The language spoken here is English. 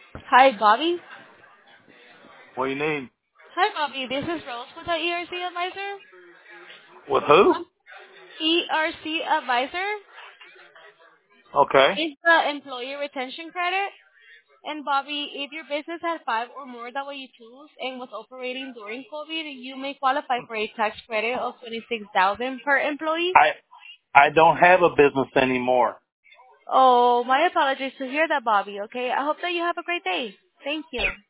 Hi, Bobby. What do you need? Hi, Bobby. This is Rose with the ERC Advisor. With who? ERC Advisor Okay. is the Employee Retention Credit. And Bobby, if your business has five or more W-2s and was operating during COVID, you may qualify for a tax credit of 26,000 per employee. I I don't have a business anymore. Oh, my apologies to hear that, Bobby. Okay, I hope that you have a great day. Thank you.